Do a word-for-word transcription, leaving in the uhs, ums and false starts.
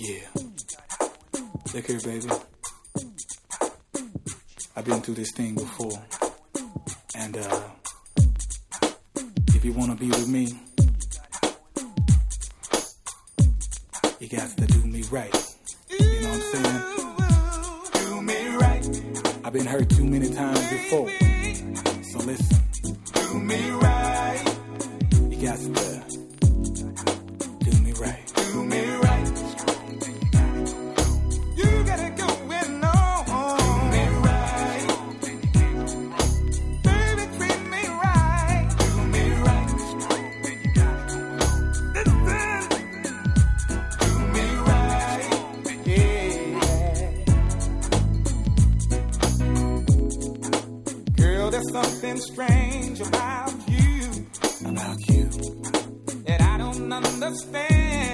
Yeah. Look here, baby. I've been through this thing before. And, uh, if you wanna be with me, you got to do me right. You know what I'm saying? Do me right. I've been hurt too many times before. So listen. Do me right. You got to do me right. Do me right. You gotta go and on. Do me right. Baby, treat me right. Do me right. Listen. Do me right. Yeah. Girl, there's something strange about you. About you. That I don't understand.